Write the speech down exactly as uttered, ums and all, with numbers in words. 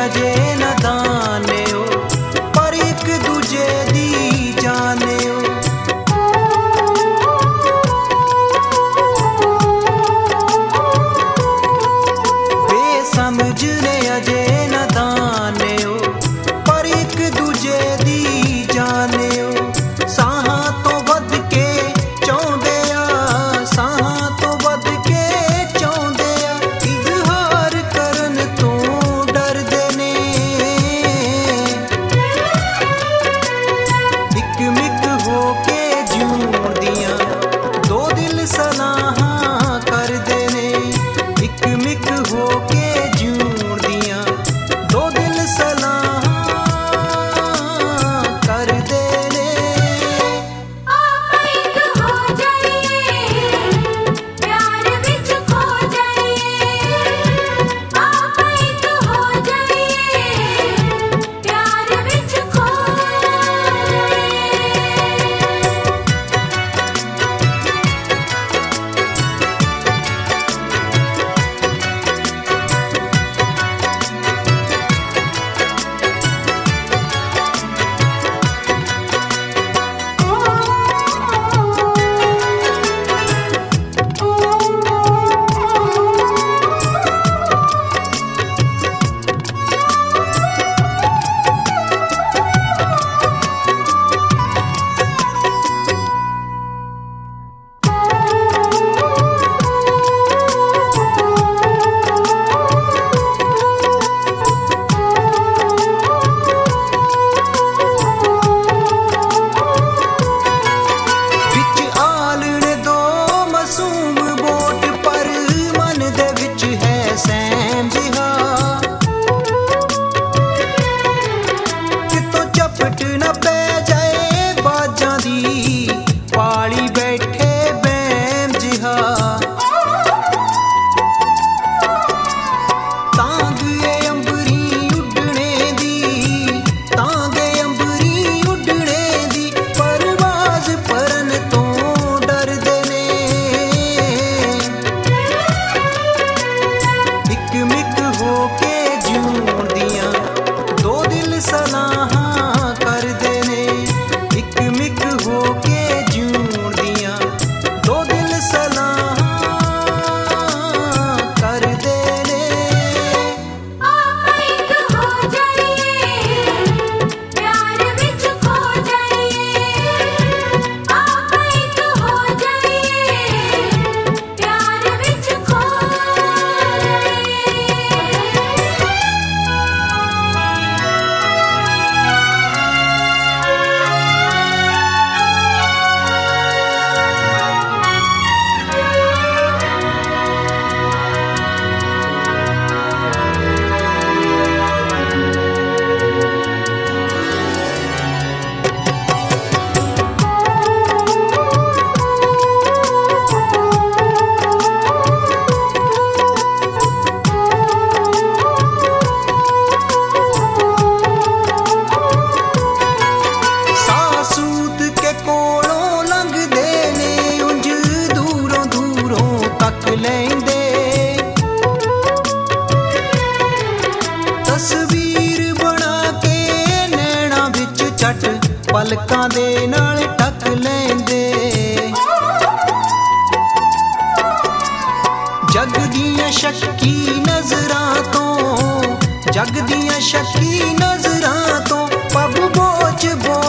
अजे नदाने हो, पर एक दूजे दी जाने हो। बेसमझ ने अजे नदाने हो, पर एक दूजे दी जाने हो। साहां तो वध के चाहुंदे आ, साहां तो वध के चाहुंदे आ, इज़हार करन तो डरदे ने। इक मिक हो के जिउंदियां दो दिल सलाहां करदे ने। इक मिक हो के जिउंदियां दो दिल सलाहां करदे ने। आप एक हो जाइए, प्यार विच खो जाइए। आप एक हो जाइए, प्यार विच खो जाइए। विच आलणे दो मासूम बोट, पर मन दे विच है सैम जिहा। कितों झपट न पै जाए बाजां दी, पाली बैठे बैम जिहा। तांग ए अंबरी उड्डणे दी, तांग ए अंबरी उड्डणे दी, परवाज़ परन तो डरदे ने। इक मिक हो के जिउंदियां दो दिल सलाहां करदे ने। इक मिक हो के जिउंदियां दो दिल सलाहां करदे ने। आप एक हो जाइए, प्यार विच खो जाइए। आप एक हो जाइए, प्यार विच खो जाइए। सासूत के कोलों लंघदे ने, उंज दूरों दूरों तक लैंदे। तस्वीर बना के नैना विच झट पलकां दे नाल टक लैंदे। जग दियां शक्की नज़रां तो, जग दियां शक्की नज़रां तो पब बोझ बो